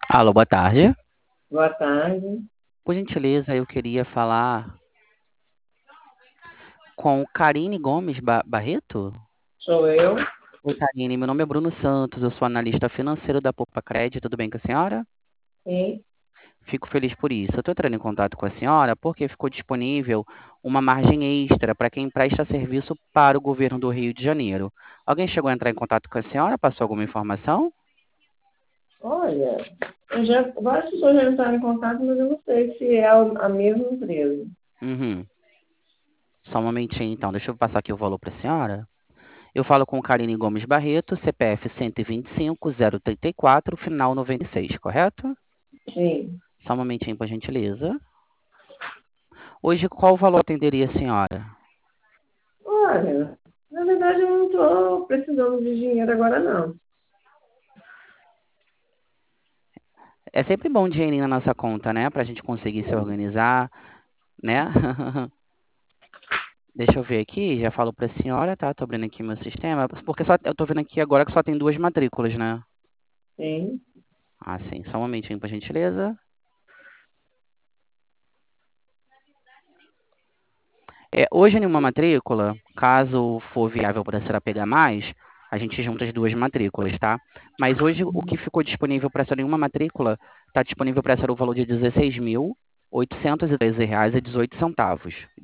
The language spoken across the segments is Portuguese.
Alô, boa tarde. Boa tarde, Por gentileza, eu queria falar com Karine Gomes Barreto. sou eu. Oi, Karine, meu nome é Bruno Santos, eu sou analista financeiro da Poupa Crédito, tudo bem com a senhora? Sim. Fico feliz por isso. Eu estou entrando em contato com a senhora porque ficou disponível uma margem extra para quem presta serviço para o governo do Rio de Janeiro. Alguém chegou a entrar em contato com a senhora? Passou alguma informação? Olha, várias pessoas já entraram em contato, mas eu não sei se é a mesma empresa. Uhum. Só um momentinho, então. Deixa eu passar aqui o valor para a senhora. Eu falo com Karine Gomes Barreto, CPF 125.034, final 96, correto? Sim. Só um momentinho, por gentileza. Hoje, qual valor atenderia a senhora? Olha, na verdade eu não estou precisando de dinheiro agora, não. É sempre bom dinheirinho na nossa conta, né? Pra gente conseguir se organizar, né? Deixa eu ver aqui, já falo pra senhora, tá? Tô abrindo aqui meu sistema, porque eu tô vendo aqui agora que só tem duas matrículas, né? Sim. Ah, sim. Só um momentinho, por gentileza. Hoje, em uma matrícula, caso for viável para a senhora pegar mais, a gente junta as duas matrículas, tá? Mas hoje, o que ficou disponível para a senhora em uma matrícula, está disponível para a senhora o valor de R$ 16.813,18. R$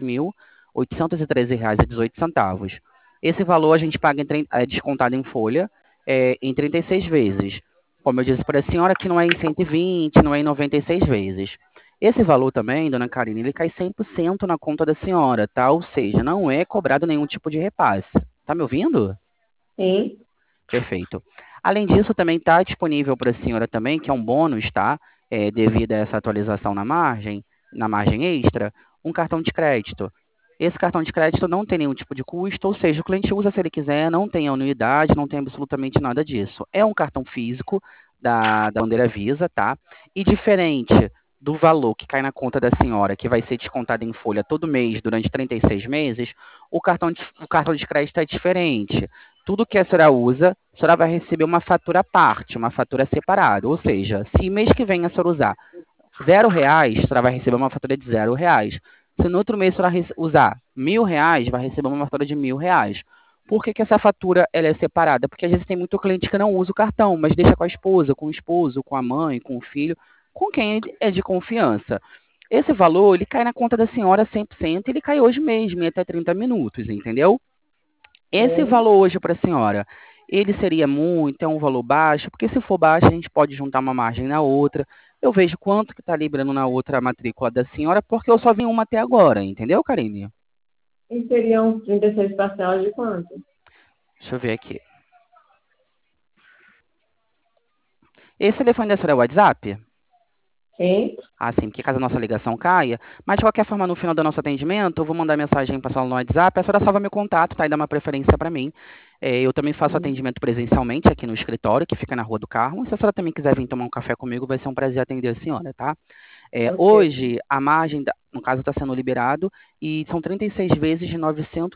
16.813,18. Esse valor a gente paga é descontado em folha em 36 vezes. Como eu disse para a senhora, que não é em 120, não é em 96 vezes. Esse valor também, dona Karine, ele cai 100% na conta da senhora, tá? Ou seja, não é cobrado nenhum tipo de repasse. Tá me ouvindo? Sim. Perfeito. Além disso, também está disponível para a senhora também, que é um bônus, tá? Devido a essa atualização na margem extra, um cartão de crédito. Esse cartão de crédito não tem nenhum tipo de custo, ou seja, o cliente usa se ele quiser, não tem anuidade, não tem absolutamente nada disso. É um cartão físico da bandeira Visa, tá? E diferente do valor que cai na conta da senhora, que vai ser descontado em folha todo mês durante 36 meses, o cartão de crédito é diferente. Tudo que a senhora usa, a senhora vai receber uma fatura à parte, uma fatura separada. Ou seja, se mês que vem a senhora usar R$ 0, a senhora vai receber uma fatura de R$ 0. Se no outro mês a senhora usar R$ 1.000, vai receber uma fatura de R$ 1.000. Por que essa fatura ela é separada? Porque às vezes tem muito cliente que não usa o cartão, mas deixa com a esposa, com o esposo, com a mãe, com o filho, com quem é de confiança. Esse valor, ele cai na conta da senhora 100%, ele cai hoje mesmo, em até 30 minutos, entendeu? Esse Sim. valor hoje para a senhora, ele seria muito, é um valor baixo? Porque se for baixo, a gente pode juntar uma margem na outra. Eu vejo quanto que está liberando na outra matrícula da senhora, porque eu só vi uma até agora, entendeu, Karine? E seriam 36 parcelas de quanto? Deixa eu ver aqui. Esse telefone da senhora é o WhatsApp? Sim. Ah, sim, porque caso a nossa ligação caia. Mas, de qualquer forma, no final do nosso atendimento, eu vou mandar mensagem para a senhora no WhatsApp. A senhora salva meu contato, tá? E dá uma preferência para mim. Eu também faço atendimento presencialmente aqui no escritório, que fica na Rua do Carmo. E se a senhora também quiser vir tomar um café comigo, vai ser um prazer atender a senhora, tá? Ok. Hoje, a margem, no caso, está sendo liberado e são 36 vezes de R$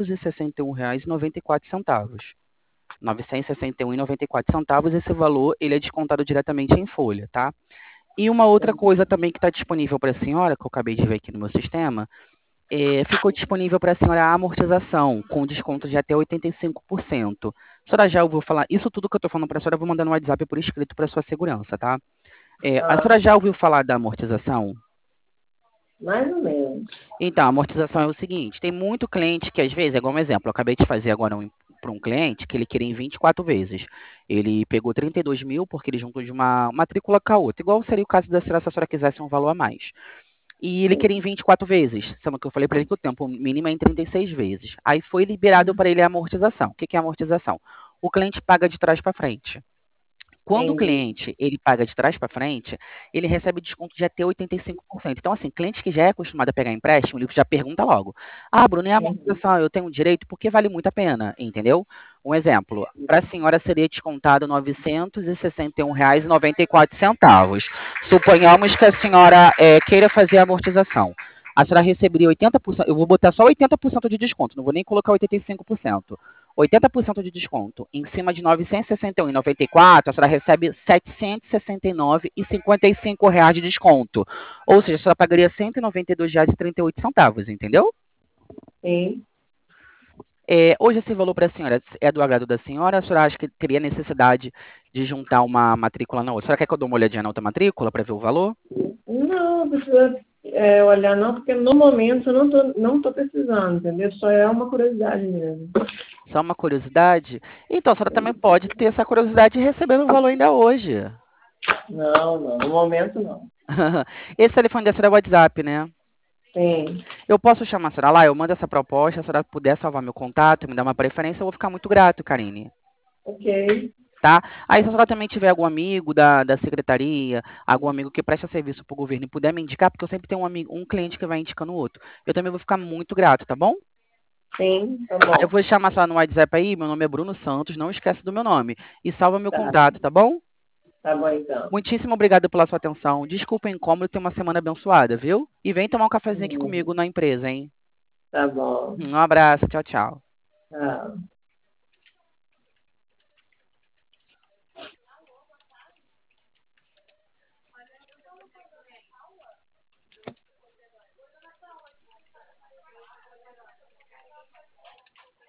961,94. R$ 961,94. Esse valor, ele é descontado diretamente em folha, tá? E uma outra coisa também que está disponível para a senhora, que eu acabei de ver aqui no meu sistema, ficou disponível para a senhora a amortização, com desconto de até 85%. A senhora já ouviu falar? Isso tudo que eu estou falando para a senhora, eu vou mandar no WhatsApp por escrito para sua segurança, tá? A Ah, senhora já ouviu falar da amortização? mais ou menos. Então, a amortização é o seguinte: tem muito cliente que, às vezes, é igual um exemplo, eu acabei de fazer agora para um cliente que ele queria em 24 vezes. Ele pegou 32 mil porque ele juntou de uma matrícula com a outra, igual seria o caso da senhora se a senhora quisesse um valor a mais. E ele queria em 24 vezes, sendo que eu falei para ele que o tempo mínimo é em 36 vezes. Aí foi liberado para ele a amortização. O que que é a amortização? O cliente paga de trás para frente. Quando o Entendi. cliente ele paga de trás para frente, ele recebe desconto de até 85%. Então, assim, cliente que já é acostumado a pegar empréstimo, ele já pergunta logo: Ah, Bruno, e a Uhum. amortização? Eu tenho um direito porque vale muito a pena, entendeu? Um exemplo: para a senhora seria descontado R$ 961,94. Suponhamos que a senhora queira fazer a amortização. A senhora receberia 80%, eu vou botar só 80% de desconto, não vou nem colocar 85%. 80% de desconto. Em cima de R$ 961,94, a senhora recebe R$ 769,55 de desconto. Ou seja, a senhora pagaria R$ 192,38, entendeu? Sim. Hoje esse valor para a senhora é do agrado da senhora? A senhora acha que teria necessidade de juntar uma matrícula na outra? A senhora quer que eu dê uma olhadinha na outra matrícula para ver o valor? Não, precisa olhar não, porque no momento eu não tô precisando, entendeu? Só é uma curiosidade mesmo. Só uma curiosidade? Então, a senhora também pode ter essa curiosidade e receber o valor ainda hoje. Não, no momento não. Esse telefone da senhora é WhatsApp, né? Sim, Eu posso chamar a senhora lá, eu mando essa proposta, se a senhora puder salvar meu contato, me dar uma preferência, eu vou ficar muito grato, Karine. ok. Tá? Aí, se a senhora também tiver algum amigo da secretaria, algum amigo que presta serviço para o governo e puder me indicar, porque eu sempre tenho um cliente que vai indicando o outro. Eu também vou ficar muito grato, tá bom? Sim, tá Aí eu bom. vou chamar a senhora no WhatsApp aí, meu nome é Bruno Santos, não esquece do meu nome. E salva meu Tá, contato, tá bom? tá bom então. Muitíssimo obrigado pela sua atenção. Desculpa o incômodo, tenha uma semana abençoada, viu? E vem tomar um cafezinho aqui Hum, comigo na empresa, hein? Tá bom. Um abraço, tchau, tchau. Tchau.